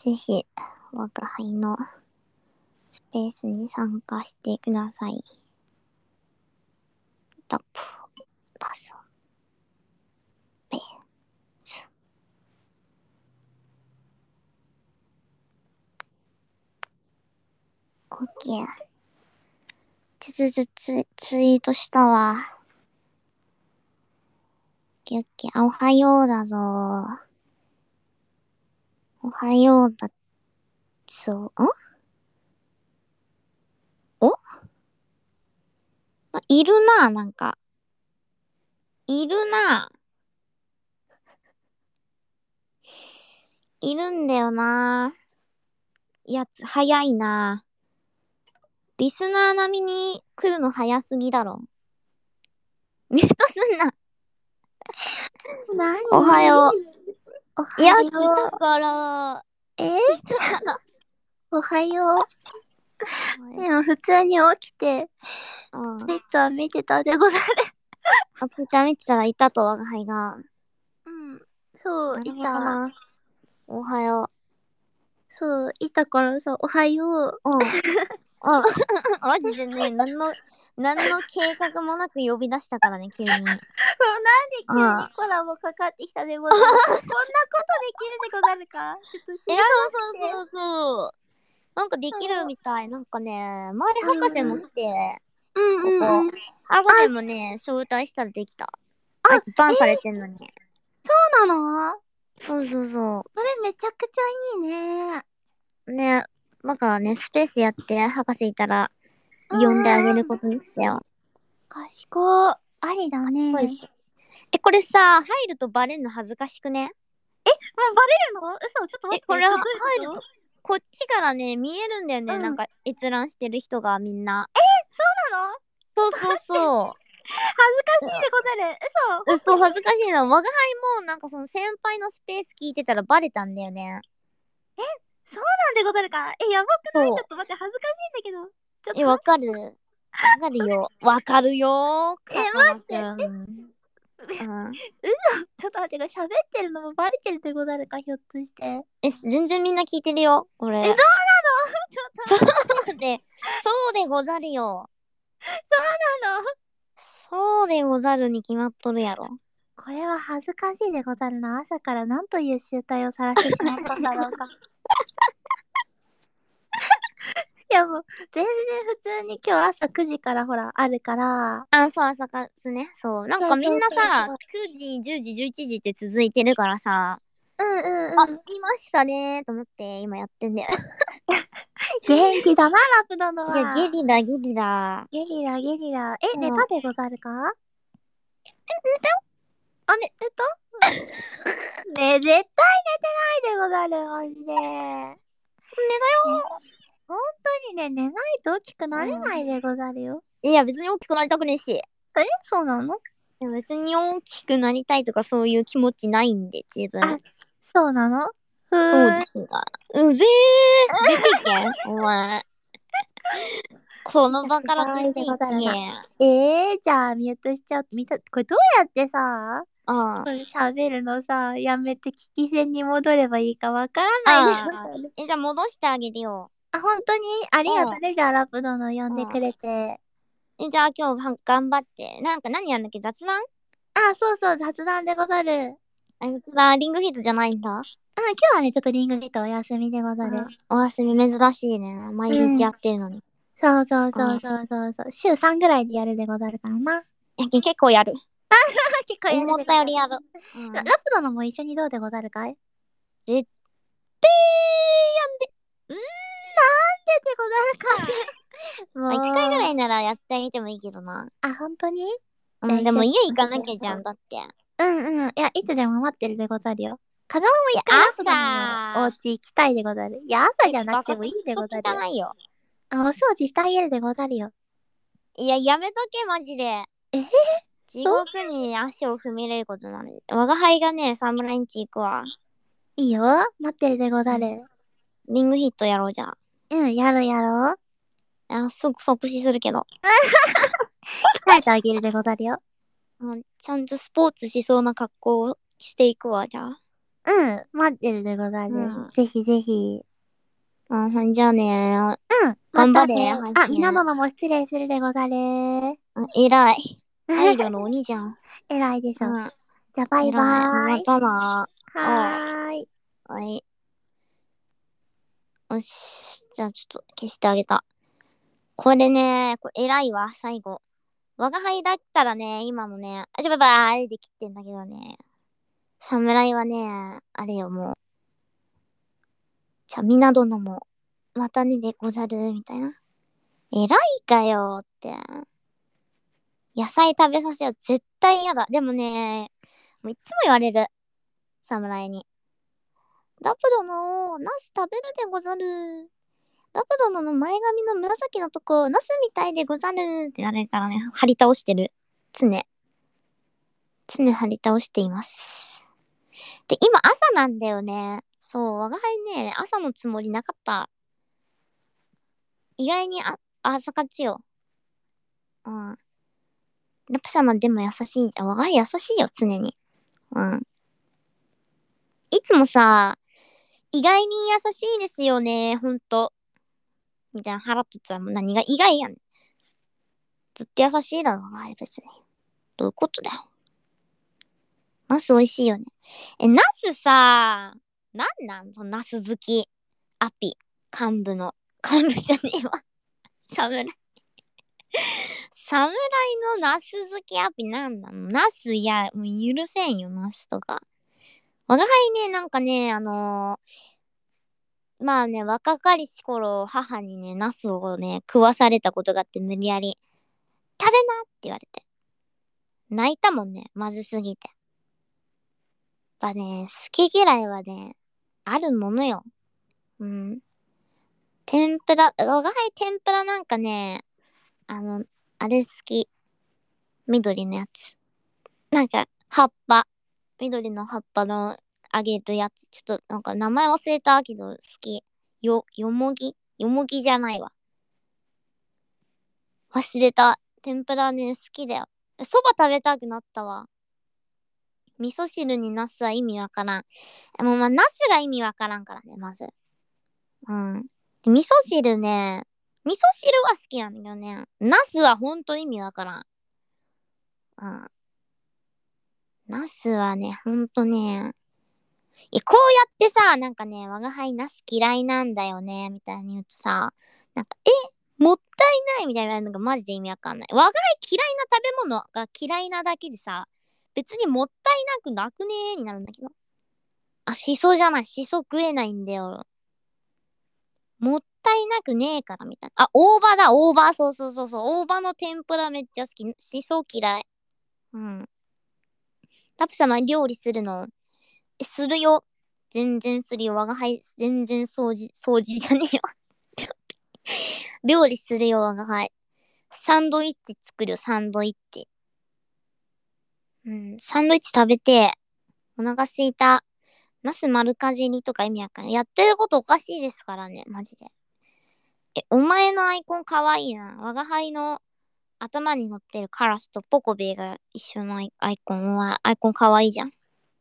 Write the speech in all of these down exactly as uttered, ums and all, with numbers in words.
ぜひ、我が輩のスペースに参加してください。ラップ、ラソ、ベース。オッケー。ちょちょちょツ、ツイートしたわ。オッケーオッケー。あ、おはようだぞ。おはようだぞ。んおあ、いるな、なんか。いるな。いるんだよな。やつ、早いな。リスナー並みに来るの早すぎだろ。ミュートすんな。 何おはよう。 おはいよや、 う。 来たから。 えー、 来たから。 おはよう。でも普通に起きて、 うん。 ツイッター見てたでござる。 あ、ツイッター見てたらいたと、我が輩が。 うん。そう、 なるいた。 ほどな。おはよそう、いたからさ、おはよう。 う。うん。うん。マジでね、何の、何の計画もなく呼び出したからね、急に。 そう、なんで急にコラボかかってきたでござる。こんなことできるでござるか。ちょっと知え、 らなそうくて。 そうそうそう。なんかできるみたい。なんかね、前うん博士も来て、 うんここ。 うんうん。 博士もね、招待したらできた。 あ、 あいつバえー、 ンされてんのに。 そうなの？ そうそうそそれめちゃくちゃいいね。 う。ね、だからね、スペースやって博士いたらうん呼んであげうんうん。 ることにしたよ。 賢い。ありだね。 そうでしょ。え、これさ、入るとバレんの恥ずかしくね？ もうバレるの？嘘、ちょっと待え、 って。 これ入どういうこと？ ると、こっちからね、見えるんだよね。 うん。 なんか閲覧してる人がみんな。 そうなの？ そうそうそう。 恥ずかしいでござる。嘘、 うそう、 本当に？ 恥ずかしいな。我が輩もなんかその先輩のスペース聞いてたらバレたんだよね。 そうなんでござるか。え、やばくない？ちょそう。 っと待って、恥ずかしいんだけど。ちょっえ、 と、 わかる？わかるよ。わかるよー、 え、 カトラく待って。 ん。うん。 嘘、ちょっと待って、これ喋ってるのもバレてるでござるか、ひょっとして。 え、全然みんな聞いてるよ、こえ、そうなれ。 の？ちょっとそ待って。 うで、そうでござるよ。 そうなの？ そうでござるに決まっとるやろ。 これは恥ずかしいでござるな。朝から何という集体を晒してしまったんだろうか。いやもう、全然普通に今日朝くじからほら、あるから。 あ、そう、朝活ね。そう。なんかみんそうそうなさ、 そうそう。 くじ、じゅうじ、じゅういちじって続いてるからさ、 うんあ、 うんうん。 いましたねーと思って今やってんだよ。 元気だな、ラプ殿いや、ゲは。 リラ、ゲリラ。 ゲリラ、ゲリラ。え、寝うん。 たでござるか？ 寝たよ。 あ、ね、寝た？ね、絶対寝てないでござる、マジで。ね、本当にね、寝ないと大きくなれ寝たよ。 ないでござるよ。 うん。いや、別に大きくなりたくねえし。いえ、そうなの？ や、別に大きくなりたいとかそういう気持ちないんで、自あ、 分。 そうなの？ふそうでーん。 すが。うぜー。出ていけ、お前。この場からかわいいで出ていござるな。 け。 えー、じゃあミュートしちゃう。見た、これどうやってさ、 ああ。 これ喋るのさ、やめて聞き戦に戻ればいいかわからないでごああ。 ざる。 え、じゃあ戻してあげるよ。 あ、本当にありがうん。 とね、じゃあラップ殿呼んでうん。 くれて。 え、じゃあ今日は頑張って。なんか何やんだっけ、雑談？ あ、そうそう、雑談でござる。うん、 あいつだ、リングフィットじゃないんだ。 今日はね、ちょっとリングフィットお休みでござる。 うん。お休み珍しいね。毎日やうん。 ってるのに。 そうそううん。 そうそうそうそう。週さんぐらいでやるでござるからな。 いや、結構やる。 結構やる思っでござる。 たよりやる。 ラ、ラッうん。 プ殿も一緒にどうでござるかい？ 絶対うーん、なんででござるか。 やんで。あ、一回ぐらもう。 いならやってあげてもいいけどな。 あ、本当に？じゃあうん、でも一緒に家行かなやろう。 きゃじゃん、だって。いうんうん。いや、いつでも待ってるでござるよ。かなおもや、 一回ラップ殿のお朝。 家行きたいでござる。いや、朝え、 じゃなくバカてもいいでくっそござるよ。 汚いよ。 あ、お掃除してあげるでござるよ。 いや、やめとけ、マジで。 えー、 地そう獄に足を踏み入れることなので。我が輩がね、サムラインチ行くわ。 いいよ。待ってるでござる。 リングヒットやろうじゃあ。 うん、やろうやろう。 あ、すぐ即死するけど。 鍛えてあげるでござるよ。 うん、ちゃんとスポーツしそうな格好をしていくわ、じゃあ。 うん、待ってるでござる。 うん。 ぜひぜひ。 あ、ほんじゃあね。 うん、ま頑張れ、 たね。あ、 配信。 みな殿も失礼するでござる。 あ、偉い。配慮の鬼じゃん。 偉いでしょ。 うん。 じゃあ、バイバ偉い。まーイ。 たな。あはーい。 あ。はい。よし。じゃあちょっと消してあげた。これね、これ偉いわ、最後。我が輩だったらね、今のね、あ、ちょ、ばばーいで切ってんだけどね。侍はね、あれよ、もう。じゃ、みな殿も、またねでござる、みたいな。偉いかよって。野菜食べさせよう。絶対嫌だ。でもね、もういつも言われる。侍に。ラプ殿、ナス食べるでござる。ラプ殿の前髪の紫のとこ、ナスみたいでござる。って言われるからね、張り倒してる。常。常張り倒しています。で、今朝なんだよね。そう、我が輩ね、朝のつもりなかった。意外にあ、朝勝ちよ。うん。ラプ様でも優しい。あ、我が輩優しいよ、常に。うん。いつもさ、意外に優しいですよね、ほんと。みたいな腹立つわ。もう何が意外やねん。ずっと優しいだろ、我が輩別に。どういうことだよ。ナス美味しいよね。え、ナスさ、なんなんそのナス好き。アピ。幹部の。幹部じゃねえわ。侍。侍のナス好きアピなんなの？ナスいや、もう許せんよ、ナスとか。我が輩ね、なんかね、あのー、まあね、若かりし頃、母にね、ナスをね、食わされたことがあって、無理やり、食べなって言われて。泣いたもんね、まずすぎて。やっぱね、好き嫌いはね、あるものよ。うん。天ぷら、我が輩天ぷらなんかね、あの、あれ好き。緑のやつ。なんか、葉っぱ。緑の葉っぱのあげるやつ。ちょっと、なんか名前忘れたけど好き。よ、よもぎよもぎじゃないわ。忘れた。天ぷらね、好きだよ。そば食べたくなったわ。味噌汁にナスは意味わからん。もうまあ、ナスが意味わからんからね、まず。うん。で味噌汁ね、味噌汁は好きなんだけどね。ナスはほんと意味わからん。うん。ナスはね、ほんとね、いや、こうやってさ、なんかね、我が輩ナス嫌いなんだよね、みたいに言うとさ、なんか、え、もったいないみたいなのがマジで意味わかんない。我が輩嫌いな食べ物が嫌いなだけでさ、別にもったいなくなくねーになるんだけど。あ、しそじゃない。しそ食えないんだよ。もったいなくねえからみたいな。あ、大葉だ、大葉。そうそうそうそう。大葉の天ぷらめっちゃ好き。しそ嫌い。うん。タプ様料理するの？え、するよ。全然するよ。我が輩、全然掃除、掃除じゃねえよ。料理するよ、我が輩。サンドイッチ作るよ、サンドイッチ。うん、サンドイッチ食べて、お腹すいた。ナス丸かじりとか意味わかんない。やってることおかしいですからね、マジで。え、お前のアイコンかわいいな。我が輩の頭に乗ってるカラスとポコベイが一緒のアイアイコンは、アイコンかわいいじゃん。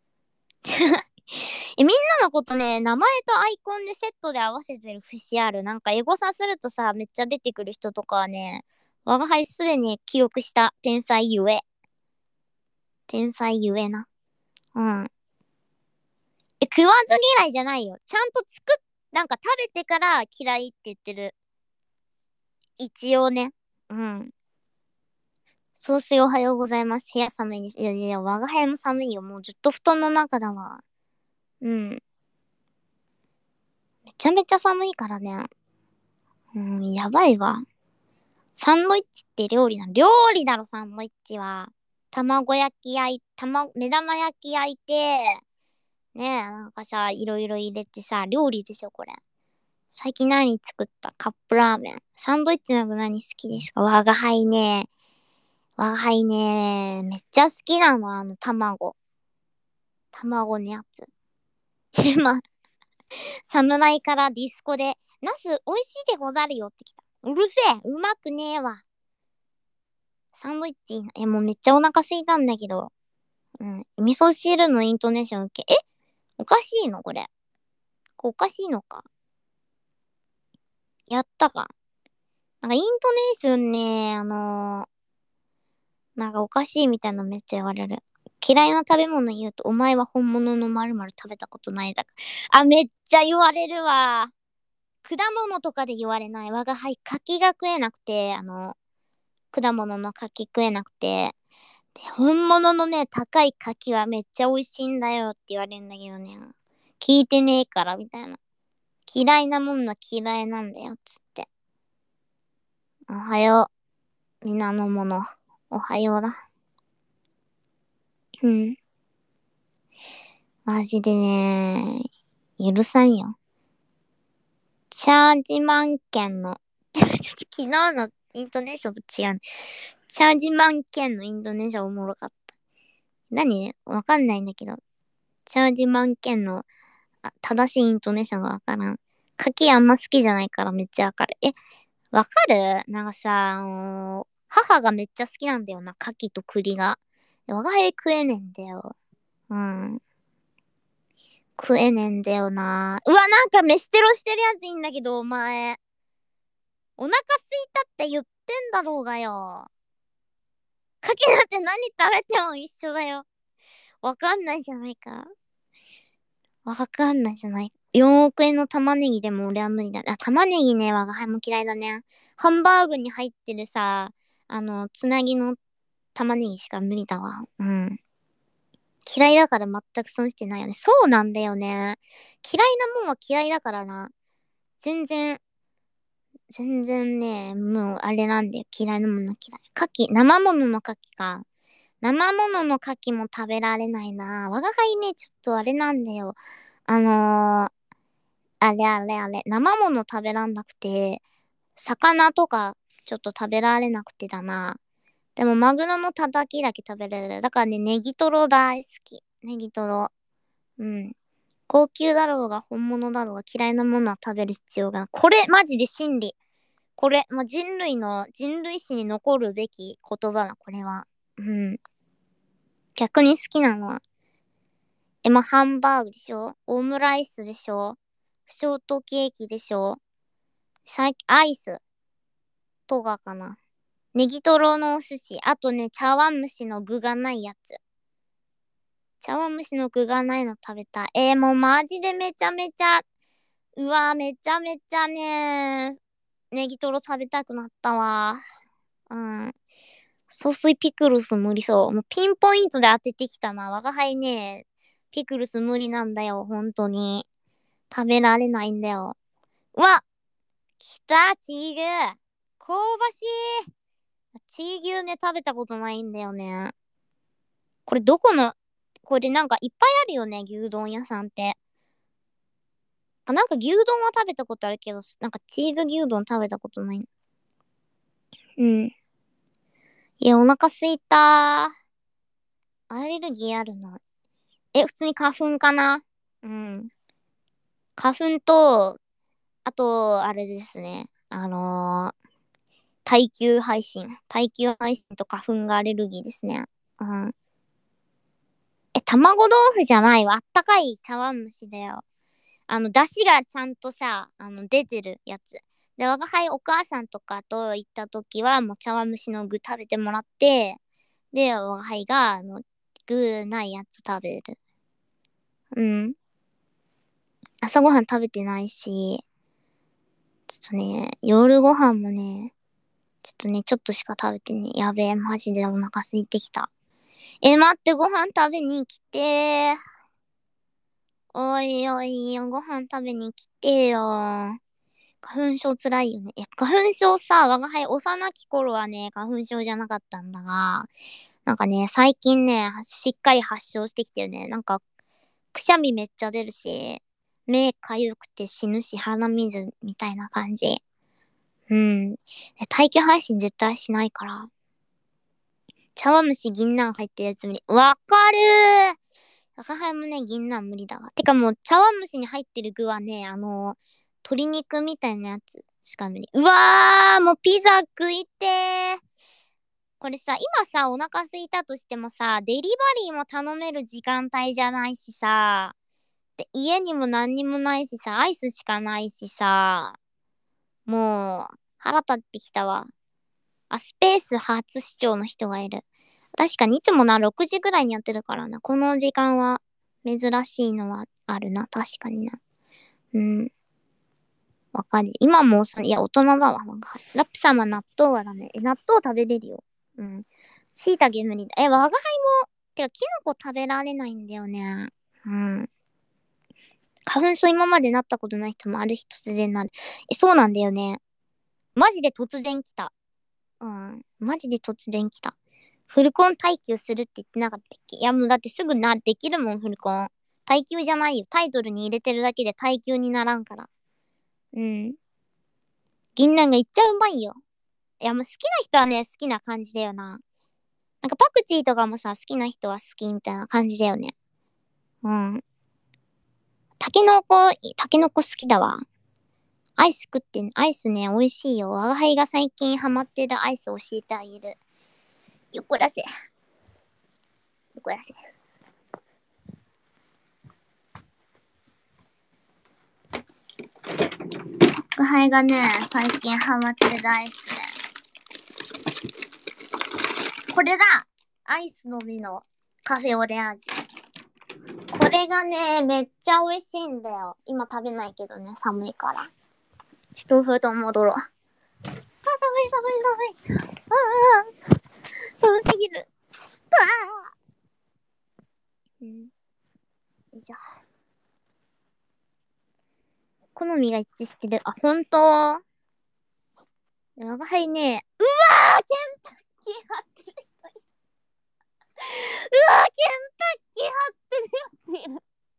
え、みんなのことね、名前とアイコンでセットで合わせてる節ある。なんかエゴサするとさ、めっちゃ出てくる人とかはね、我が輩すでに記憶した天才ゆえ。天才ゆえな。うん。え、食わず嫌いじゃないよ。ちゃんと作っ、なんか食べてから嫌いって言ってる。一応ね。うん。総帥おはようございます。部屋寒いです。いやいや、我が部屋も寒いよ。もうずっと布団の中だわ。うん。めちゃめちゃ寒いからね。うん、やばいわ。サンドイッチって料理なの？料理だろ、サンドイッチは。卵焼き焼い、卵、目玉焼き焼いて、ねえ、なんかさ、いろいろ入れてさ、料理でしょ、これ。最近何作った？カップラーメン。サンドイッチの具何好きですか？我が輩ね。我が輩ね。めっちゃ好きなの、あの、卵。卵のやつ。今、侍からディスコで、ナス美味しいでござるよってきた。うるせえ、うまくねえわ。サンドイッチいいな。え、もうめっちゃお腹空いたんだけど。うん。味噌汁のイントネーション受け。えおかしいのこれ。これおかしいのか。やったか。なんかイントネーションね、あのー、なんかおかしいみたいなのめっちゃ言われる。嫌いな食べ物言うと、お前は本物の〇〇食べたことないだか。あ、めっちゃ言われるわ。果物とかで言われない。我が輩、柿が食えなくて、あの、果物の柿食えなくて。で、本物のね、高い柿はめっちゃ美味しいんだよって言われるんだけどね。聞いてねえから、みたいな。嫌いなものは嫌いなんだよ、つって。おはよう。皆のもの。おはようだ。うん。マジでね、許さんよ。チャージマン券の、ちょっと昨日のイントネーションと違う。チャージマン券のイントネーションおもろかった。何わかんないんだけど。チャージマン券のあ正しいイントネーションがわからん。柿あんま好きじゃないからめっちゃわかる。え、わかるなんかさ、あのー母がめっちゃ好きなんだよな。柿と栗が。我が家食えねえんだよ。うん。食えねえんだよな。うわ、なんか飯テロしてるやついいんだけど、お前。お腹すいたって言ってんだろうがよ。柿なんて何食べても一緒だよ。わかんないじゃないか。わかんないじゃない。よんおく円の玉ねぎでも俺は無理だ。あ、玉ねぎね、我が輩も嫌いだね。ハンバーグに入ってるさ、あの、つなぎの玉ねぎしか無理だわ。うん。嫌いだから全く損してないよね。そうなんだよね。嫌いなもんは嫌いだからな。全然、全然ね、もうあれなんだよ。嫌いなもの嫌い。牡蠣、生ものの牡蠣か。生ものの牡蠣も食べられないな。我が輩ね、ちょっとあれなんだよ。あのー、あれあれあれ、生もの食べらんなくて、魚とかちょっと食べられなくてだな。でもマグロのたたきだけ食べれる。だからね、ネギトロ大好き。ネギトロ。うん。高級だろうが本物だろうが嫌いなものは食べる必要がない。これ、マジで真理。これ、まあ、人類の、人類史に残るべき言葉だ、これは。うん。逆に好きなのは、え、まあ、ハンバーグでしょオムライスでしょショートケーキでしょ最近、アイスとかかな。ネギトロのお寿司。あとね、茶碗蒸しの具がないやつ。茶碗蒸しの具がないの食べたい。えー、もうマジでめちゃめちゃ、うわーめちゃめちゃねネギトロ食べたくなったわ。うん。ソースピクルス無理そう。もうピンポイントで当ててきたな。我が輩ね、ピクルス無理なんだよ、本当に。食べられないんだよ。うわ来たチー牛香ばしいチー牛ね、食べたことないんだよね。これどこの、これなんかいっぱいあるよね、牛丼屋さんって。なんか牛丼は食べたことあるけど、なんかチーズ牛丼食べたことない。うん。いや、お腹すいた。アレルギーあるの。え、普通に花粉かなうん。花粉と、あと、あれですね。あのー、耐久配信。耐久配信と花粉がアレルギーですね。うん。え、卵豆腐じゃないわ。あったかい茶碗蒸しだよ。あの、出汁がちゃんとさ、あの、出てるやつ。で、我が輩お母さんとかと行った時は、もう茶碗蒸しの具食べてもらって、で、我が輩が、あの、具ないやつ食べる。うん。朝ごはん食べてないし、ちょっとね、夜ご飯もね、ちょっとね、ちょっとしか食べてね、やべえ、マジでお腹空いてきた。え、待って、ご飯食べに来てー。おいおい、ご飯食べに来てよ。花粉症つらいよね。いや、花粉症さ、我が輩幼き頃はね、花粉症じゃなかったんだが、なんかね、最近ね、しっかり発症してきてるね。なんか、くしゃみめっちゃ出るし、目かゆくて死ぬし、鼻水みたいな感じ。うん。耐久配信絶対しないから。茶碗蒸し銀杏入ってるやつ無理。わかるー赤ハイもね、銀杏無理だわ。てかもう、茶碗蒸しに入ってる具はね、あの、鶏肉みたいなやつしか無理。うわーもうピザ食いてーこれさ、今さ、お腹空いたとしてもさ、デリバリーも頼める時間帯じゃないしさ、 て家にも何にもないしさ、アイスしかないしさ、もう腹立ってきたわ。あ、スペース初視聴の人がいる。確かにいつもな、ろくじぐらいにやってるからな。この時間は珍しいのはあるな。確かにな。うん。わかる。今もうそれ、いや、大人だわ。なんか、ラップ様納豆はダメ。え、納豆食べれるよ。うん。椎茸無理だ。え、我が輩も、てか、キノコ食べられないんだよね。うん。花粉症今までなったことない人もある日突然なる。え、そうなんだよね。マジで突然来た。うん。マジで突然来た。フルコン耐久するって言ってなかったっけ？いや、もうだってすぐな、できるもん、フルコン。耐久じゃないよ。タイトルに入れてるだけで耐久にならんから。うん。銀杏がいっちゃうまいよ。いや、もう好きな人はね、好きな感じだよな。なんかパクチーとかもさ、好きな人は好きみたいな感じだよね。うん。タケノコ、タケノコ好きだわ。アイス食ってん、アイスね、美味しいよ。我が輩が最近ハマってるアイス教えてあげる。よこらせ。よこらせ。我が輩がね、最近ハマってるアイスね。これだ！アイスの実のカフェオレ味。これがね、めっちゃ美味しいんだよ。今食べないけどね、寒いから。ちょっと布団戻ろう。あ、寒い寒い寒い。ああ、寒すぎる。ああ。うん。よいしょ。好みが一致してる。あ、ほんと？我が輩ね、うわー、ケンタッキー貼ってる人いる。うわー、ケンタッキー貼ってるやついる。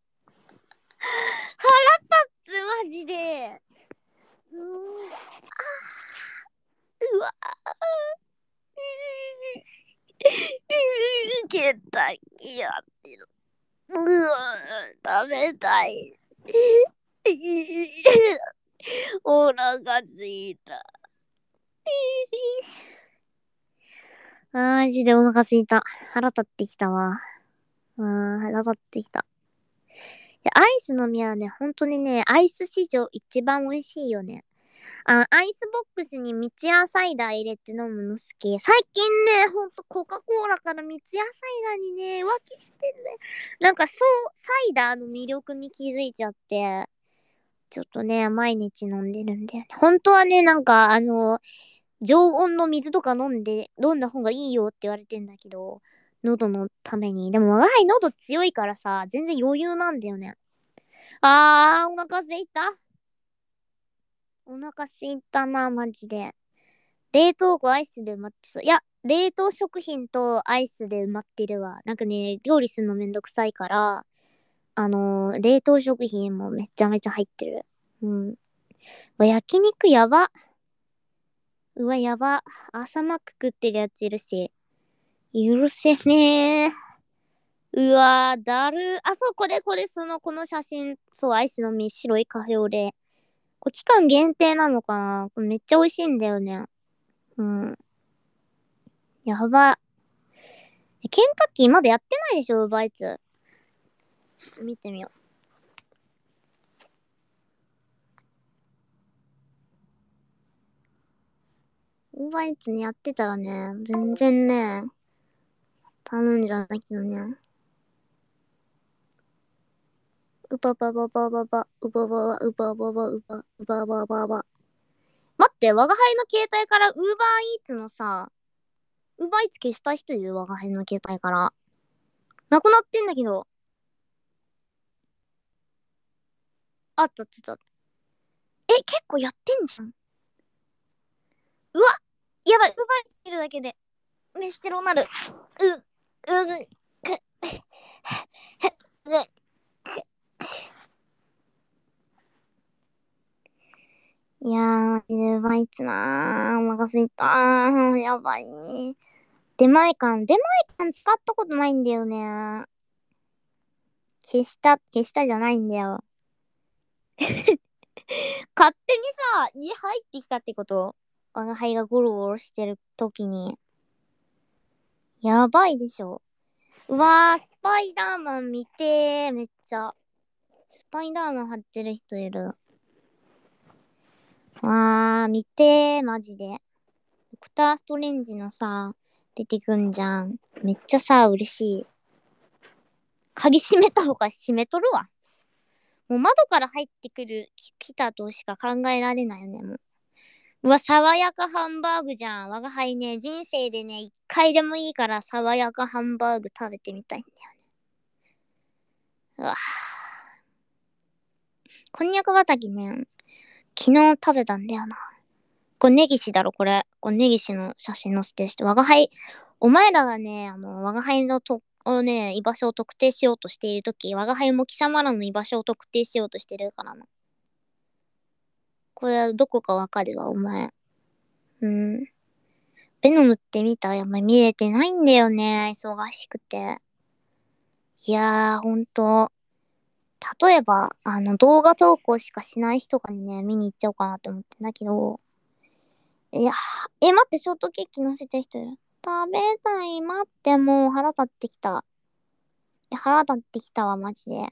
腹立つ、マジで。うーわうわー、ケンタッキー貼ってる。うわー、食べたい。お腹すいた。マジでお腹すいた。腹立ってきたわ。うーん、腹立ってきた。アイスの実はね、ほんとにね、アイス史上一番美味しいよね。あ、アイスボックスに三ツ矢サイダー入れて飲むの好き。最近ね、ほんとコカ・コーラから三ツ矢サイダーにね、浮気してんね。なんかそう、サイダーの魅力に気づいちゃって、ちょっとね、毎日飲んでるんだよね。本当はね、なんかあの、常温の水とか飲んで、飲んだ方がいいよって言われてんだけど、喉のために。でも我が輩喉強いからさ、全然余裕なんだよね。あー、お腹すいた。お腹すいたな、マジで。冷凍庫アイスで埋まってそう。いや、冷凍食品とアイスで埋まってるわ。なんかね、料理するのめんどくさいから、あのー、冷凍食品もめちゃめちゃ入ってる。うん。うわ、焼肉やば。うわ、やば。朝マック食ってるやついるし。許せねえ。うわー、だる。あ、そう、これ、これ、その、この写真、そう、アイスの実、白いカフェオレ。これ期間限定なのかな？これめっちゃ美味しいんだよね。うん。やば。ケンタッキーまだやってないでしょ、ウーバーイーツ。見てみよう。ウーバーイーツにやってたらね、全然ね、頼んじゃないけどね。うばばばばばば、うばばば、うばばば、うば、うばばばば。待って、我が輩の携帯からウーバーイーツのさ、ウーバーイーツ消した人いる？我が輩の携帯から。なくなってんだけど。あったあったあった。え、結構やってんじゃん。うわやばい、ウーバーイーツ見るだけで、飯テロなる。う、う、く、う、いやー、マジでウーバーイーツなー。お腹すいたー。やばいね。出前館、出前館使ったことないんだよね。消した、消したじゃないんだよ。勝手にさ、家入ってきたってこと？我が輩がゴロゴロしてる時に。やばいでしょ。うわー、スパイダーマン見てー、めっちゃ。 スパイダーマン貼ってる人いる。あー、見てー、マジで。ドクターストレンジのさ、出てくんじゃん。めっちゃさ、嬉しい。鍵閉めた方が閉めとるわ。もう窓から入ってくる来たとしか考えられないよね、もう。うわ、爽やかハンバーグじゃん。我が輩ね、人生でね、一回でもいいから爽やかハンバーグ食べてみたいんだよね。うわこんにゃく畑ね、昨日食べたんだよな。これネギシだろ、これ。これネギシの写真載せてる人。我が輩、お前らがね、あの、我が輩のと、をね、居場所を特定しようとしているとき、我が輩も貴様らの居場所を特定しようとしてるからな。これはどこかわかるわ、お前。うん。ベノムって見た？やっぱ見れてないんだよね。忙しくて。いやー、ほんと。例えば、あの、動画投稿しかしない人とかにね、見に行っちゃおうかなって思ってんだけど。いやー、え、待って、ショートケーキ乗せてる人いる。食べたい、待って、もう腹立ってきた。いや腹立ってきたわ、マジで。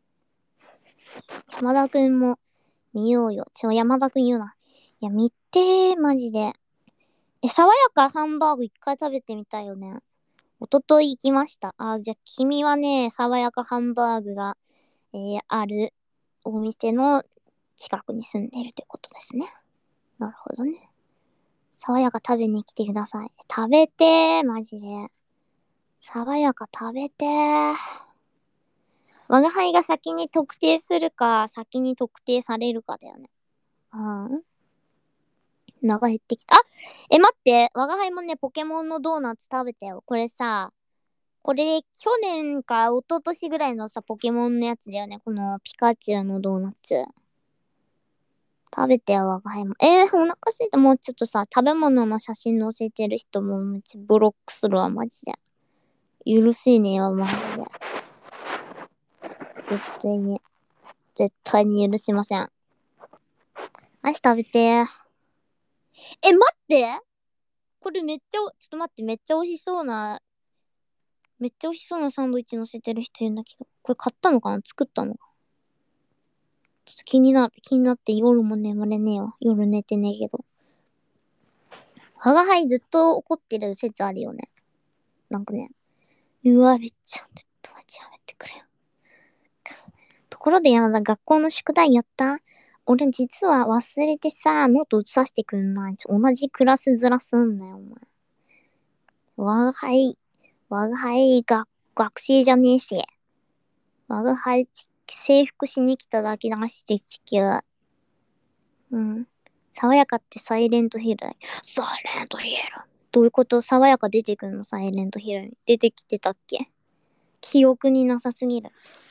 山田くんも見ようよ。ちょ、山田くん言うな。いや、見てー、マジで。え、爽やかハンバーグ一回食べてみたいよね。おととい行きました。あ、じゃあ君はね、爽やかハンバーグが、えー、あるお店の近くに住んでいるということですね。なるほどね。爽やか食べに来てください。食べてー、マジで。爽やか食べてー。我が輩が先に特定するか、先に特定されるかだよね。うん。お腹減ってきた。あえ、待って。我が輩もね、ポケモンのドーナツ食べたよ。これさ、これ、去年か一昨年ぐらいのさ、ポケモンのやつだよね。このピカチュウのドーナツ。食べてよ、我が輩も。えー、お腹すいた。もうちょっとさ、食べ物の写真載せてる人もめっちゃブロックするわ、マジで。許せねえわ、マジで。絶対に、絶対に許しません。アイス食べてー。え、待ってこれめっちゃ、ちょっと待って、めっちゃ美味しそうな、めっちゃ美味しそうなサンドイッチ乗せてる人いるんだけど。これ買ったのかな？作ったのかちょっと気になって、気になって夜も眠れねえわ。夜寝てねえけど。我が輩ずっと怒ってる説あるよね。なんかね。うわ、めっちゃ、ちょっと待ちやめてくれよ。ところで山田、学校の宿題やった？俺実は忘れてさ、ノート写させてくんない？ちょ同じクラスずらすんなよ、お前。我が輩、我が輩が学生じゃねえし。我が輩、制服しに来ただけだし、地球。うん。爽やかってサイレントヒル。サイレントヒル。どういうこと？爽やか出てくるの？サイレントヒルに。出てきてたっけ？記憶になさすぎる。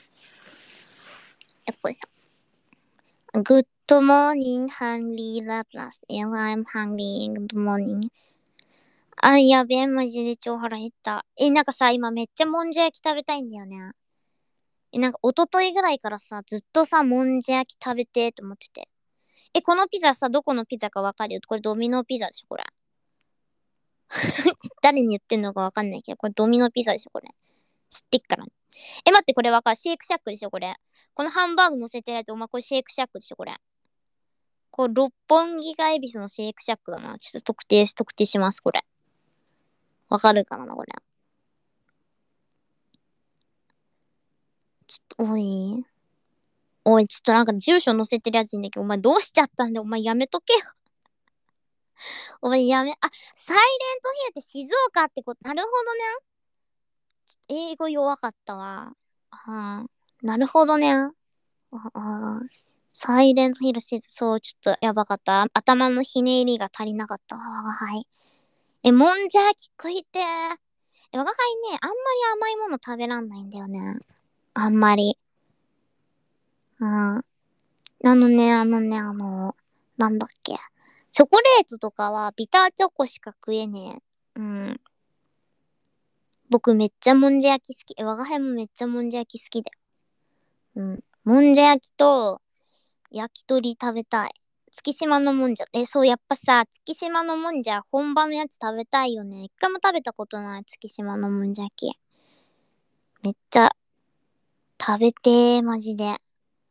やっぱり。Good morning, hungry Laplace. And I'm hungry. Good morning. あ、やべえ、マジで超腹減った。え、なんかさ、今めっちゃもんじゃ焼き食べたいんだよね。え、なんか一昨日ぐらいからさ、ずっとさ、もんじゃ焼き食べてーと思ってて。え、このピザさ、どこのピザかわかるよ。これドミノピザでしょ、これ。誰に言ってんのかわかんないけど、これドミノピザでしょ、これ。知ってっからね。え、待って、これわかる。シェイクシャックでしょ、これ。このハンバーグ乗せてるやつ、お前これシェイクシャックでしょ、これ。これ、六本木が恵比寿のシェイクシャックだな。ちょっと特定し、特定します、これ。わかるかな、これ。ちょっと、おい。おい、ちょっとなんか住所載せてるやついいんだけど、お前どうしちゃったんだよ。お前やめとけよ。お前やめ、あ、サイレントヒルって静岡ってこと、なるほどね。英語弱かったわ。はあ、なるほどね。ああ、サイレントヒルしてそう、ちょっとやばかった。頭のひねりが足りなかったわ、我が輩。え、もんじゃ焼き食いてー。え、我が輩ね、あんまり甘いもの食べらんないんだよね。あんまり。うん。あのね、あのね、あの、なんだっけ。チョコレートとかはビターチョコしか食えねえ。うん。僕めっちゃもんじゃ焼き好き。え、我が輩もめっちゃもんじゃ焼き好きだよ。うん。もんじゃ焼きと焼き鳥食べたい。月島のもんじゃ。え、そう、やっぱさ、月島のもんじゃ、本場のやつ食べたいよね。一回も食べたことない、月島のもんじゃ焼き。めっちゃ食べてー、マジで。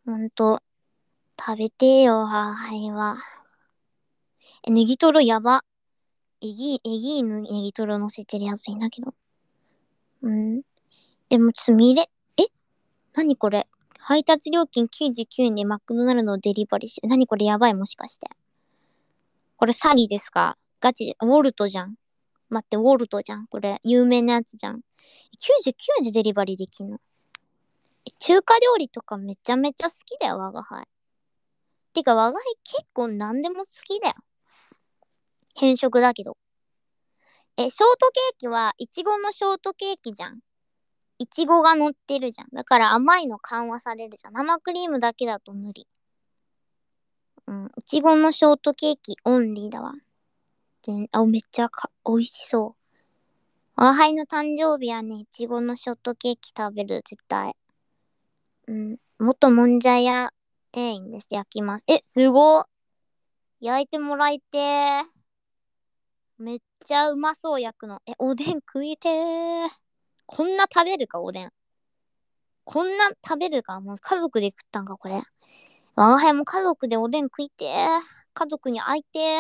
ほんと、食べてよ、はいは。え、ネギトロやば。エギー、エギーのネギトロ乗せてるやついんだけど。うん。でもちょっと見れ、えなにこれ配達料金きゅうじゅうきゅうえんでマクドナルドのデリバリーして、なにこれやばいもしかして。これ詐欺ですか？ガチ、ウォルトじゃん。待って、ウォルトじゃん。これ、有名なやつじゃん。きゅうじゅうきゅうえんでデリバリーできんの？中華料理とかめちゃめちゃ好きだよ、我が輩。てか、我が輩結構何でも好きだよ。変色だけど。え、ショートケーキはいちごのショートケーキじゃん。いちごが乗ってるじゃん。だから甘いの緩和されるじゃん。生クリームだけだと無理。うん。いちごのショートケーキオンリーだわ。で、あ、めっちゃか美味しそう。我が輩の誕生日はね、いちごのショートケーキ食べる、絶対。うん。元もんじゃ屋店員です。焼きます。え、すごっ。焼いてもらいてー。めっちゃうまそう、焼くの。え、おでん食いてー。こんな食べるか、おでん。こんな食べるか。もう家族で食ったんか、これ。我が輩も家族でおでん食いてー。家族に会いてー。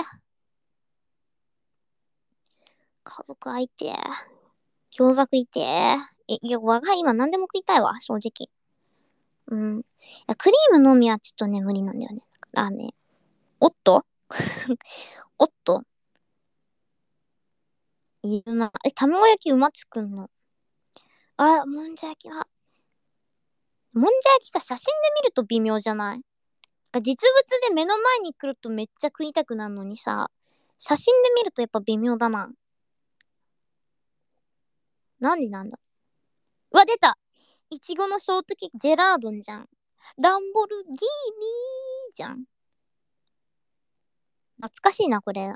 家族会いてー。餃子食いてー。え、いや、我が輩今何でも食いたいわ、正直。うん。いや、クリームのみはちょっとね、無理なんだよね。だからね。おっとおっといるな。え、卵焼きうまつくんの？あ、もんじゃ焼きは。もんじゃ焼きさ、写真で見ると微妙じゃない？実物で目の前に来るとめっちゃ食いたくなるのにさ、写真で見るとやっぱ微妙だな。なんでなんだ？うわ、出た！いちごのショートケーキ、ジェラードンじゃん。ランボルギーニーじゃん。懐かしいな、これ。め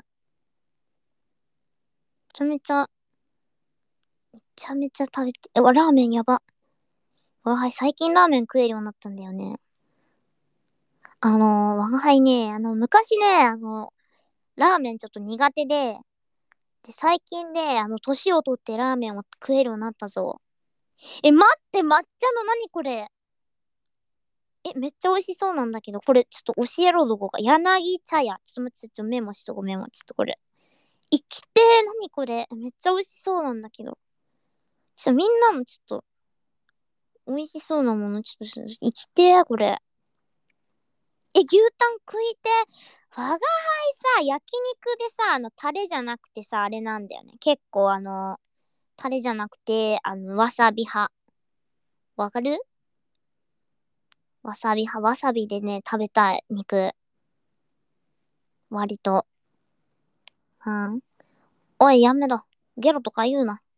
ちゃめちゃ、めちゃめちゃ食べて、え、わ、ラーメンやば。わがはい、最近ラーメン食えるようになったんだよね。あのー、わがはいね、あの、昔ね、あの、ラーメンちょっと苦手で、で、最近ね、あの、年を取ってラーメンを食えるようになったぞ。え、待って、抹茶の何これ？え、めっちゃ美味しそうなんだけど、これ、ちょっと教えろ、どこか。柳茶屋。ちょっと待って、ちょっとメモしとこう、メモ。ちょっとこれ。生きてー、何これ？めっちゃ美味しそうなんだけど。ちょっとみんなもちょっと、美味しそうなもの、ちょっと、生きてー、これ。え、牛タン食いてー。我が輩さ、焼肉でさ、あの、タレじゃなくてさ、あれなんだよね。結構あの、タレじゃなくて、あの、わさび派。わかる？わさび派、わさびでね、食べたい、肉。割と。うん。おい、やめろ。ゲロとか言うな。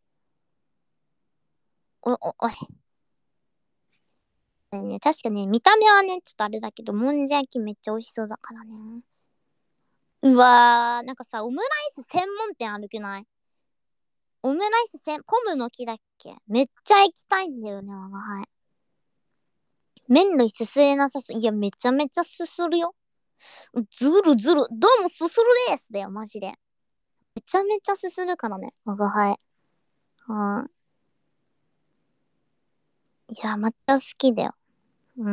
お、お、おい。ね、確かね、見た目はね、ちょっとあれだけど、もんじゃ焼きめっちゃ美味しそうだからね。うわー、なんかさ、オムライス専門店あるくない？オムライス専、ポムの木だっけ？めっちゃ行きたいんだよね、我が輩。麺類すすれなさす。いや、めちゃめちゃすするよ。ずるずる。どうもすするですだよ、マジで。めちゃめちゃすするからね、我が輩。うん。いや、また好きだよ。うん。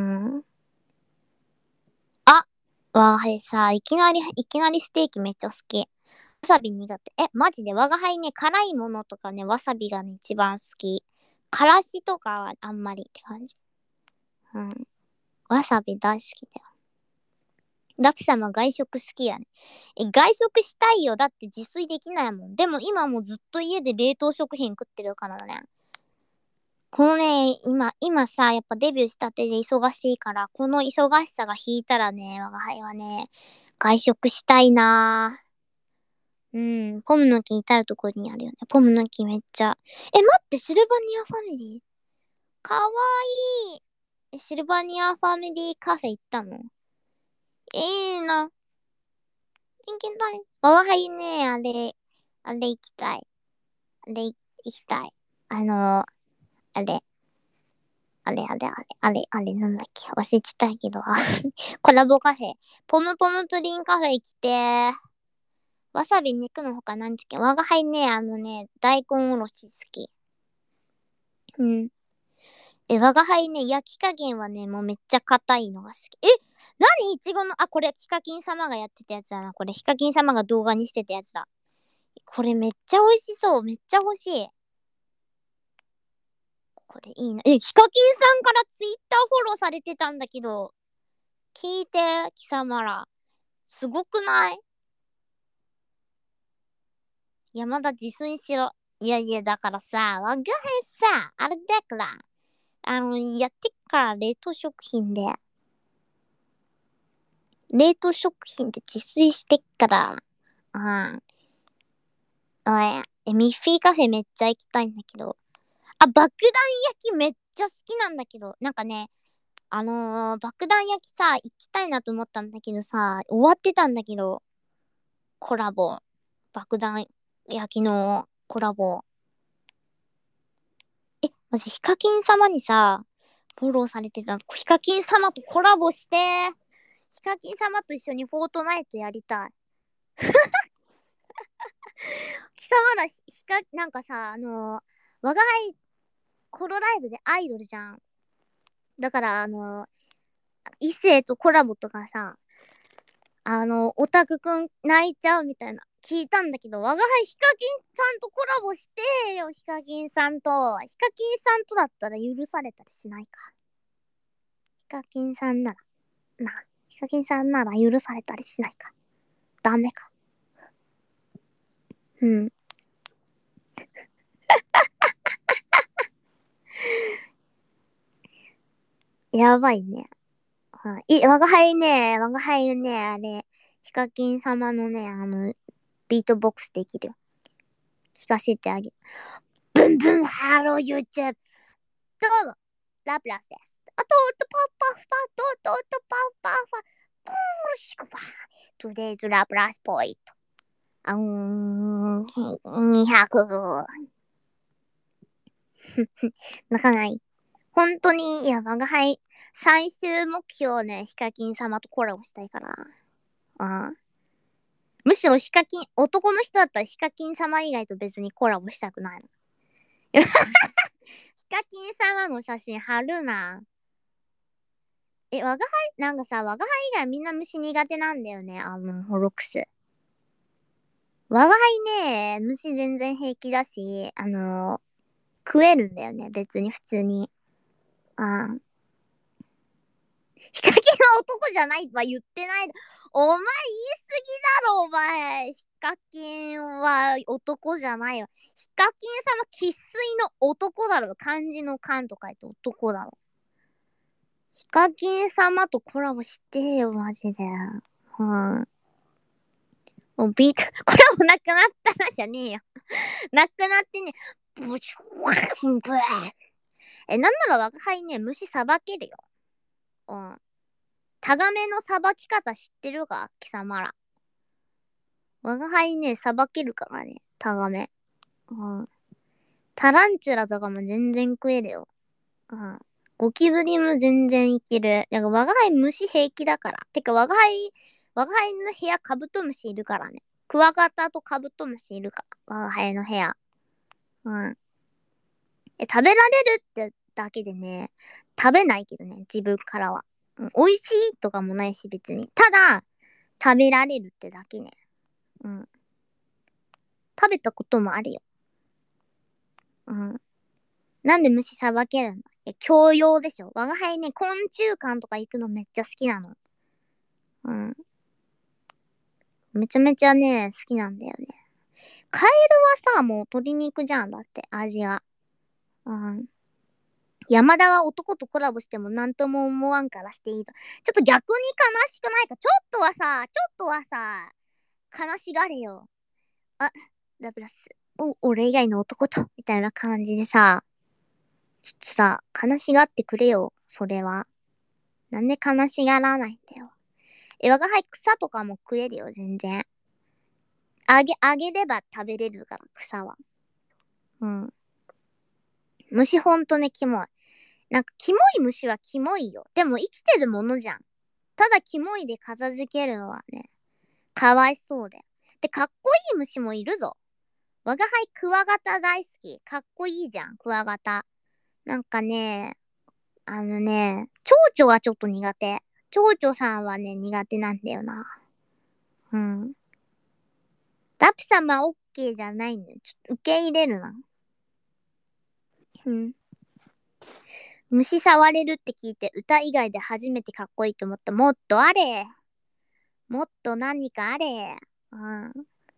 あ、我が輩さ、いきなり、いきなりステーキめっちゃ好き。わさび苦手。え、マジで我が輩ね、辛いものとかね、わさびがね、一番好き。からしとかはあんまりって感じ。うん。わさび大好きだよ。ダピ様外食好きやね。え、外食したいよ。だって自炊できないもん。でも今もずっと家で冷凍食品食ってるからね。このね、今、今さ、やっぱデビューしたてで忙しいから、この忙しさが引いたらね、我が輩はね、外食したいなぁ。うん、ポムの木至るところにあるよね。ポムの木めっちゃ。え、待って、シルバニアファミリー。かわいい。え、シルバニアファミリーカフェ行ったの？いいな。行きたい。我が輩ね、あれ、あれ行きたい。あれ行きたい。あのー、あれ。あれあれあれ、あれ、あれなんだっけ忘れちゃったけど、コラボカフェ。ポムポムプリンカフェ来て、わさび肉のほか何つけ我が輩ね、あのね、大根おろし好き。うん。 え、我が輩ね、焼き加減はね、もうめっちゃ硬いのが好き。え、何いちごの、あ、これ、ヒカキン様がやってたやつだな。これ、ヒカキン様が動画にしてたやつだ。これめっちゃ美味しそう。めっちゃ欲しい。これいいな。え、ヒカキンさんからツイッターフォローされてたんだけど、聞いて、貴様ら。すごくない？山田自炊しろ。いやいや、だからさ、我が輩さ、あれだから、あの、やってっから冷凍食品で、冷凍食品で自炊してっから、うん。おい、え、ミッフィーカフェめっちゃ行きたいんだけど。あ、爆弾焼きめっちゃ好きなんだけど。なんかね、あのー、爆弾焼きさ、行きたいなと思ったんだけどさ、終わってたんだけど、コラボ。爆弾焼きのコラボ。え、マジヒカキン様にさ、フォローされてた。ヒカキン様とコラボして、ヒカキン様と一緒にフォートナイトやりたい。貴様ら、ヒカ、なんかさ、あのー、我が輩、コロライブでアイドルじゃん。だから、あのー、異性とコラボとかさ、あの、オタクくん泣いちゃうみたいな、聞いたんだけど、我が輩ヒカキンさんとコラボしてよ、ヒカキンさんと。ヒカキンさんとだったら許されたりしないか。ヒカキンさんなら、な、ヒカキンさんなら許されたりしないか。ダメか。うん。やばいね。はい。い、我が輩ね、我が輩ね、あれ、ヒカキン様のね、あの、ビートボックスできるよ。聞かせてあげる。ブンブンハロー YouTube。どうも、ラプラスです。あと、と、パッパフパ、と、と、と、パッパフパ、プーシュパー。トゥデイズラプラスポイント。あんー、にひゃく。泣かない。本当に、いや、我が輩、最終目標ね、ヒカキン様とコラボしたいから。うん。むしろヒカキン、男の人だったらヒカキン様以外と別にコラボしたくないの。ヒカキン様の写真貼るな。え、我が輩、なんかさ、我が輩以外みんな虫苦手なんだよね、あの、ホロックス。我が輩ね、虫全然平気だし、あの食えるんだよね、別に普通に。ああ。ヒカキンは男じゃないとは言ってない。お前言い過ぎだろ、お前。ヒカキンは男じゃないよ。ヒカキン様、生粋の男だろ。漢字の漢と書いて男だろ。ヒカキン様とコラボしてよ、マジで。うん。もうビート、コラボなくなったらじゃねえよ。なくなってね。ブチュブーえ、なんなら我が輩ね、虫さばけるよ。うん。タガメのさばき方知ってるか貴様ら。我が輩ね、さばけるからね、タガメ。うん。タランチュラとかも全然食えるよ。うん。ゴキブリも全然いける。なんか我が輩虫平気だから。てか我が輩、我が輩の部屋カブトムシいるからね。クワガタとカブトムシいるから。我が輩の部屋。うん。え、食べられるってだけでね、食べないけどね、自分からは。うん、美味しいとかもないし別に。ただ、食べられるってだけね。うん。食べたこともあるよ。うん。なんで虫さばけるの？え、教養でしょ。我が輩ね、昆虫館とか行くのめっちゃ好きなの。うん。めちゃめちゃね、好きなんだよね。カエルはさ、もう鶏肉じゃんだって、味が。うん。山田は男とコラボしても何とも思わんからしていいと。ちょっと逆に悲しくないか？ちょっとはさ、ちょっとはさ、悲しがれよ。あ、ラブラス。お、俺以外の男と、みたいな感じでさ、ちょっとさ、悲しがってくれよ、それは。なんで悲しがらないんだよ。え、我が輩草とかも食えるよ、全然。あげ、あげれば食べれるから、草は。うん。虫ほんとね、キモい。なんか、キモい虫はキモいよ。でも生きてるものじゃん。ただキモいで片付けるのはね、かわいそうだよ。で、かっこいい虫もいるぞ。我が輩クワガタ大好き。かっこいいじゃん、クワガタ。なんかね、 あのね、蝶々はちょっと苦手。蝶々さんはね、苦手なんだよな。うん。ラプ様 OK じゃないのよ。ちょっと受け入れるな。うん。虫触れるって聞いて歌以外で初めてかっこいいと思った。もっとあれ。もっと何かあれ。うん。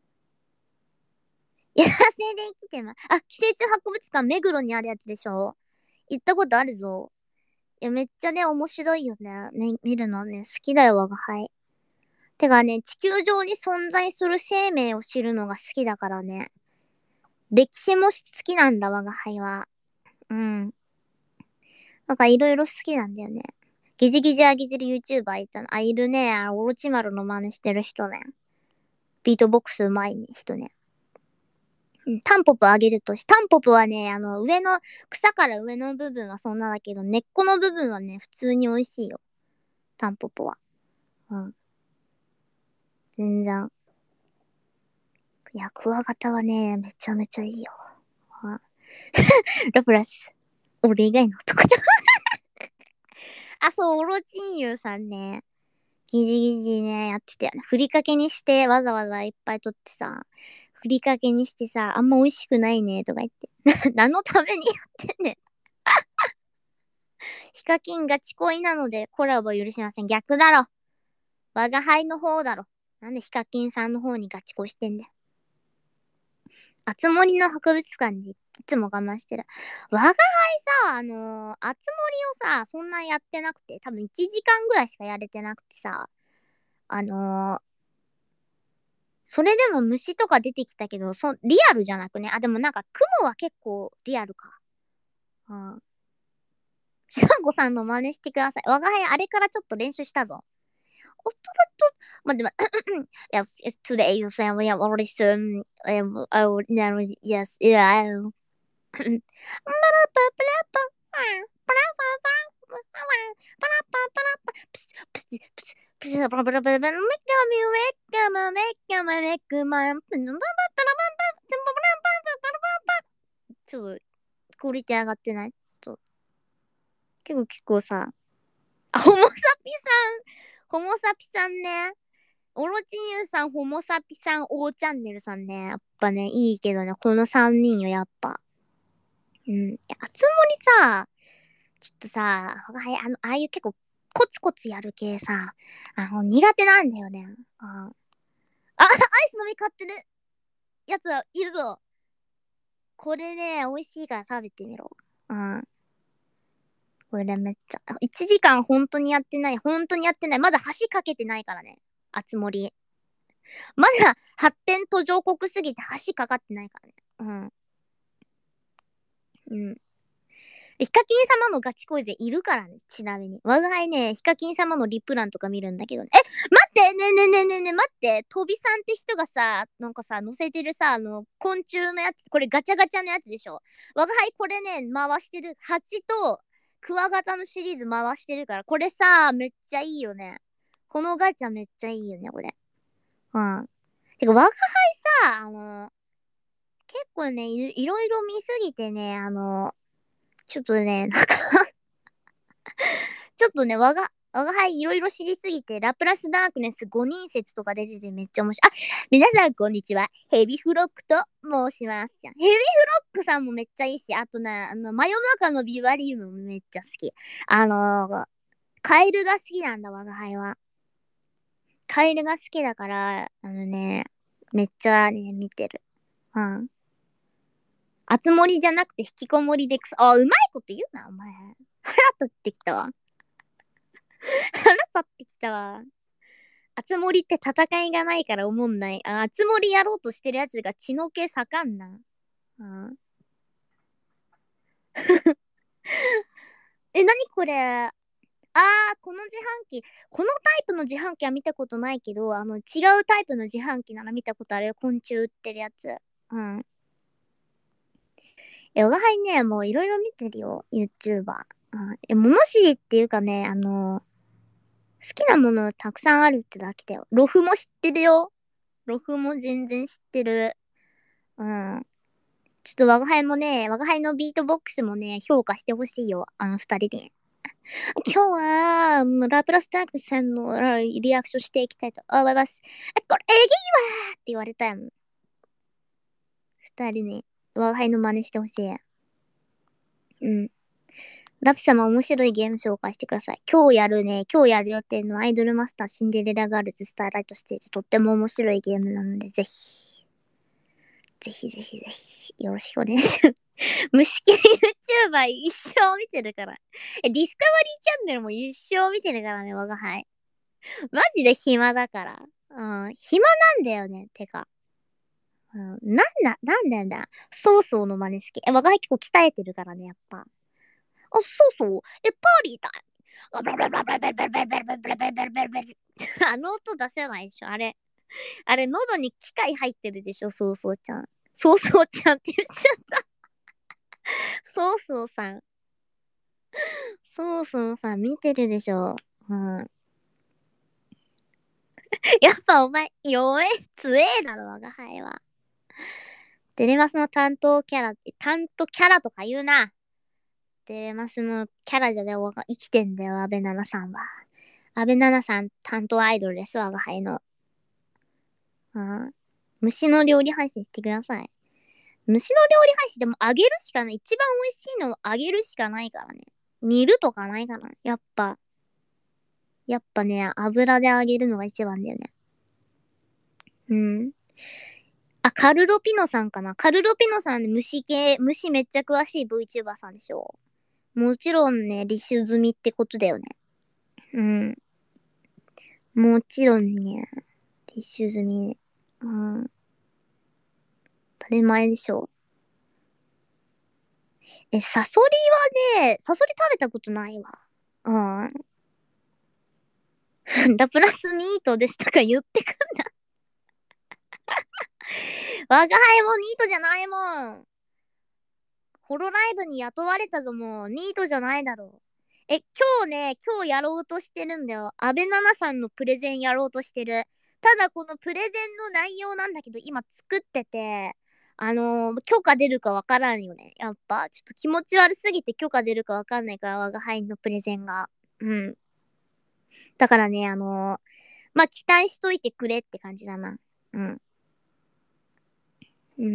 野生で生きてます。あ、寄生虫博物館目黒にあるやつでしょ？行ったことあるぞ。いや、めっちゃね、面白いよね。ね、見るのね、好きだよ、我が輩。てかね、地球上に存在する生命を知るのが好きだからね。歴史も好きなんだ、我が輩は。うん。なんかいろいろ好きなんだよね。ギジギジ上げてる YouTuber いたの。あ、いるね。あの、オロチマルの真似してる人ね。ビートボックスうまいね、人ね。うん、タンポポあげるとし、タンポポはね、あの、上の、草から上の部分はそんなだけど、根っこの部分はね、普通に美味しいよ。タンポポは。うん。全然。いや、クワガタはね、めちゃめちゃいいよ。うん、ラプラス。俺以外の男じゃん。あ、そう、オロチンユーさんね。ギジギジね、やってたよね。ふりかけにして、わざわざいっぱい取ってさ、ふりかけにしてさ、あんま美味しくないね、とか言って。何のためにやってんねん。ヒカキンガチ恋なのでコラボ許しません。逆だろ。我が輩の方だろ。なんでヒカキンさんの方にガチ恋してんだよ。あつ森の博物館でいつも我慢してる。我が輩さ、あのー、あつ森をさ、そんなやってなくて、多分いちじかんぐらいしかやれてなくてさ、あのー、それでも虫とか出てきたけど、そ、リアルじゃなくね。あ、でもなんか雲は結構リアルか。うん。シュワゴさんの真似してください。我が輩あれからちょっと練習したぞ。おっとっと、ま、でも、yes, yes, today you say we have already soon, um, oh, no, yes, yeah, oh. パラパラパラパ、パラパラパラパラパパラパ、プチプチプチプチパラパラパラパラ、メカミメカマメカマメクマン、プンパラパラパラパラパラパラパラ、ちょっと、クオリティ上がってない？ちょっと、結構結構さ、あ、ホモサピさん、ホモサピさんね。オロチンユーさん、ホモサピさん、オーチャンネルさんね。やっぱね、いいけどね、このさんにんよ、やっぱ。うん。あつ森さ、ちょっとさ、はいあの、ああいう結構コツコツやる系さ、あの、苦手なんだよね。うん。あ、アイス飲み買ってるやつはいるぞ。これね、美味しいから食べてみろ。うん。これめっちゃ、いちじかん本当にやってない。本当にやってない。まだ橋かけてないからね。あつ森。まだ発展途上国すぎて橋かかってないからね。うん。うん。ヒカキン様のガチ恋勢いるからね、ちなみに。我が輩ね、ヒカキン様のリプランとか見るんだけどね。え、待ってねえねえねえねえねえ待って、飛びさんって人がさ、なんかさ、載せてるさ、あの、昆虫のやつ、これガチャガチャのやつでしょ。我が輩これね、回してる。ハチとクワガタのシリーズ回してるから、これさ、めっちゃいいよね。このガチャめっちゃいいよね、これ。うん。てか、我が輩さ、あの、結構ね、い、いろいろ見すぎてね、あの、ちょっとね、なんかちょっとね、我が、我が輩いろいろ知りすぎて、ラプラスダークネスごにん説とか出ててめっちゃ面白い。あ、皆さんこんにちは。ヘビフロックと申します。じゃん。ヘビフロックさんもめっちゃいいし、あとね、あの、真夜中のビバリウムもめっちゃ好き。あのー、カエルが好きなんだ、我が輩は。カエルが好きだから、あのね、めっちゃね、見てる。うん。あつ森じゃなくて引きこもりでくそ。あ、うまいこと言うな、お前。腹立ってきたわ。腹立ってきたわ。あつ森って戦いがないからおもんない。あ、あつ森やろうとしてるやつが血の気盛んな。うん、え、なにこれ？あー、この自販機。このタイプの自販機は見たことないけど、あの、違うタイプの自販機なら見たことあるよ。昆虫売ってるやつ。うん。え、我が輩ね、もういろいろ見てるよ。YouTuber。うん、え、物知りっていうかね、あの、好きなものたくさんあるってだけだよ。ロフも知ってるよ。ロフも全然知ってる。うん。ちょっと我が輩もね、我が輩のビートボックスもね、評価してほしいよ。あの二人で。 今日は、もうラプラスタンクさんのあリアクションしていきたいと思います。えこれ、えげいわーって言われたよ。二人に、我が輩の真似してほしい。うん。ラピ様面白いゲーム紹介してください。今日やるね、今日やる予定のアイドルマスターシンデレラガールズスターライトステージ、とっても面白いゲームなので、ぜひ。ぜひぜひぜひ、よろしくお願いします。虫系 YouTuber 一生見てるから。え、ディスカバリーチャンネルも一生見てるからね、我が輩。マジで暇だから。うん、暇なんだよね、てか。うん、なんだ、なんだよな。ソーソーの真似好き。え、我が輩結構鍛えてるからね、やっぱ。あ、そうそう。え、パーリーだ。あの音出せないでしょ、あれ。あれ、喉に機械入ってるでしょ、そうそうちゃん。そうそうちゃんって言っちゃった。そうそうさん。そうそうさん、見てるでしょ。うん。やっぱお前、弱え、強えだろ、我が輩は。テレマスの担当キャラ、担当キャラとか言うな。テレマスのキャラじゃで生きてんだよ、安倍奈々さんは。安倍奈々さん担当アイドルです、我が輩の。うん。虫の料理配信してください。虫の料理配信でも揚げるしかない。一番美味しいのを揚げるしかないからね。煮るとかないかな。やっぱ、やっぱね、油で揚げるのが一番だよね。うん。あ、カルロピノさんかな。カルロピノさん、虫系、虫めっちゃ詳しい VTuber さんでしょ。もちろんね、履修済みってことだよね。うん。もちろんね、履修済み。うん。当たり前でしょ。え、サソリはね、サソリ食べたことないわ。うん。ラプラスニートですとか言ってくんな。我が輩もニートじゃないもん。ホロライブに雇われたぞ、もう。ニートじゃないだろう。え、今日ね、今日やろうとしてるんだよ。安倍奈々さんのプレゼンやろうとしてる。ただこのプレゼンの内容なんだけど、今作ってて、あのー、許可出るかわからんよね。やっぱ、ちょっと気持ち悪すぎて許可出るかわかんないから、我が輩のプレゼンが。うん。だからね、あのー、まあ、期待しといてくれって感じだな。うん。うん。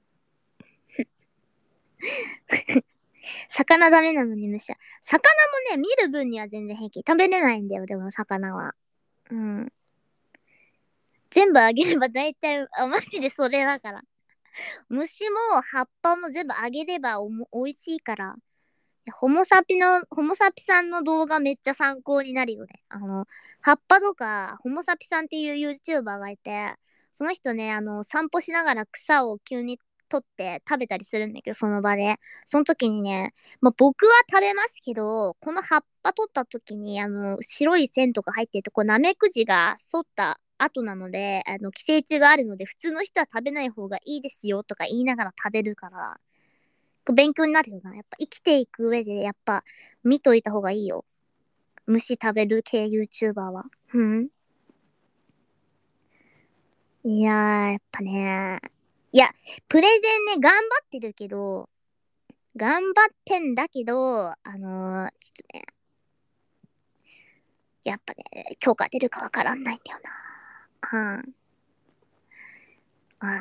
魚ダメなのにむしゃ。魚もね、見る分には全然平気。食べれないんだよ、でも魚は。うん。全部あげれば大体、あ、マジでそれだから。虫も葉っぱも全部あげればおも美味しいから。ホモサピの、ホモサピさんの動画めっちゃ参考になるよね。あの、葉っぱとか、ホモサピさんっていう YouTuber がいて、その人ね、あの、散歩しながら草を急に取って食べたりするんだけど、その場で。その時にね、まあ、僕は食べますけど、この葉っぱ取った時に、あの、白い線とか入ってると、こう、ナメクジが沿った後なので、あの、寄生虫があるので、普通の人は食べない方がいいですよとか言いながら食べるから、勉強になるよな。やっぱ生きていく上で、やっぱ見といた方がいいよ。虫食べる系 YouTuber は。うん。いやー、やっぱね。いや、プレゼンね、頑張ってるけど、頑張ってんだけど、あのー、ちょっとね、やっぱね、許可出るかわからんないんだよな。うん。あ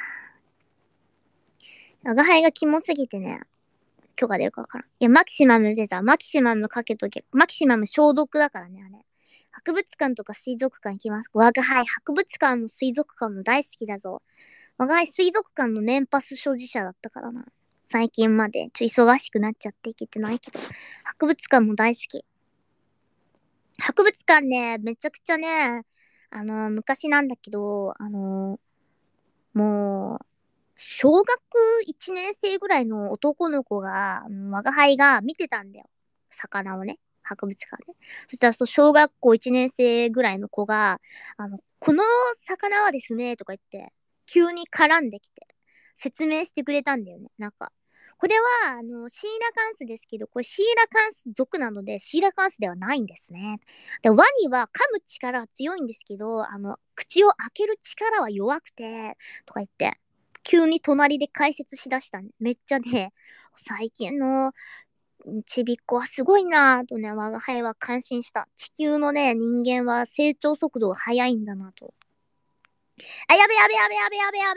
あ。我が輩がキモすぎてね、許可出るかわからん。いや、マキシマム出た。マキシマムかけとけ。マキシマム消毒だからね、あれ。博物館とか水族館行きます。我が輩、博物館も水族館も大好きだぞ。我が輩、水族館の年パス所持者だったからな。最近まで。ちょ、忙しくなっちゃって行けてないけど。博物館も大好き。博物館ね、めちゃくちゃね、あのー、昔なんだけど、あのー、もう、小学いちねん生ぐらいの男の子が、我が輩が見てたんだよ。魚をね。博物館で。そしたら、そう、小学校いちねん生ぐらいの子が、あの、この魚はですね、とか言って、急に絡んできて、説明してくれたんだよね。なんか、これは、あの、シーラカンスですけど、これシーラカンス属なので、シーラカンスではないんですね。で、ワニは噛む力は強いんですけど、あの、口を開ける力は弱くて、とか言って、急に隣で解説しだしたね。めっちゃね、最近のちびっこはすごいなぁとね、我が輩は感心した。地球のね、人間は成長速度が速いんだなと。あ、やべやべやべやべやべやべ。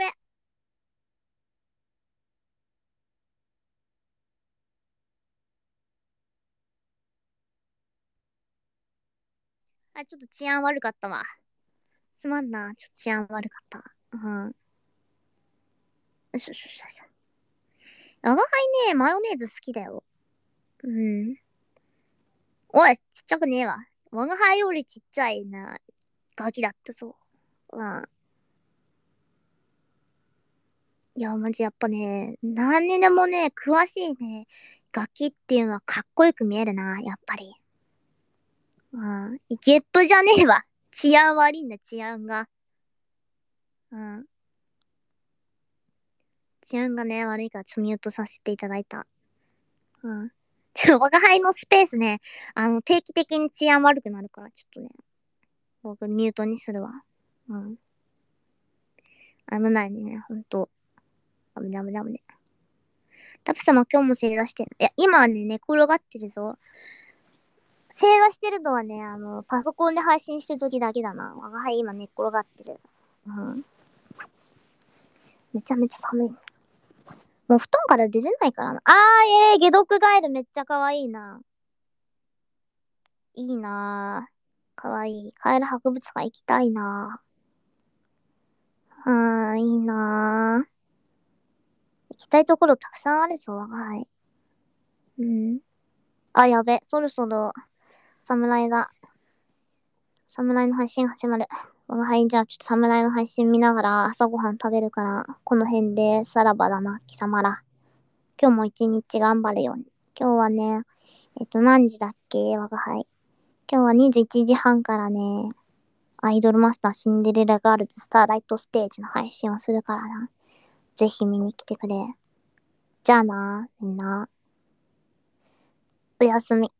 あ、ちょっと治安悪かったわ。すまんな。ちょっと治安悪かった。うん。よしよしよしよし。我が輩ね、マヨネーズ好きだよ。うん。おい、ちっちゃくねえわ。我が輩よりちっちゃいな、ガキだったぞ。うん。いや、マジやっぱね、何にでもね、詳しいね、ガキっていうのはかっこよく見えるな、やっぱり。うん。ゲップじゃねえわ。治安悪いんだ、治安が。うん。治安がね、悪いからちょっとミュートさせていただいた。うん。我が輩のスペースね、あの、定期的に治安悪くなるから、ちょっとね、僕ミュートにするわ。うん。危ないね、ほんと。危ね危ね危ね。タプ様今日も正座してる。いや、今はね、寝転がってるぞ。正座してるのはね、あの、パソコンで配信してる時だけだな。我が輩今寝っ転がってる。うん。めちゃめちゃ寒い。もう布団から出れないからな。あー、えー、解毒ガエルめっちゃ可愛いな。いいなぁ。可愛い。カエル博物館行きたいなぁ。うーん、いいなぁ。行きたいところたくさんあるぞ、我が輩。うん。あ、やべ。そろそろ、侍だ。侍の配信始まる。我が輩じゃあちょっと侍の配信見ながら朝ごはん食べるから、この辺でさらばだな、貴様ら。今日も一日頑張るように。今日はね、えっと、何時だっけ我が輩。今日はにじゅういちじはんからね、アイドルマスターシンデレラガールズスターライトステージの配信をするからな。ぜひ見に来てくれ。じゃあな、みんな。おやすみ。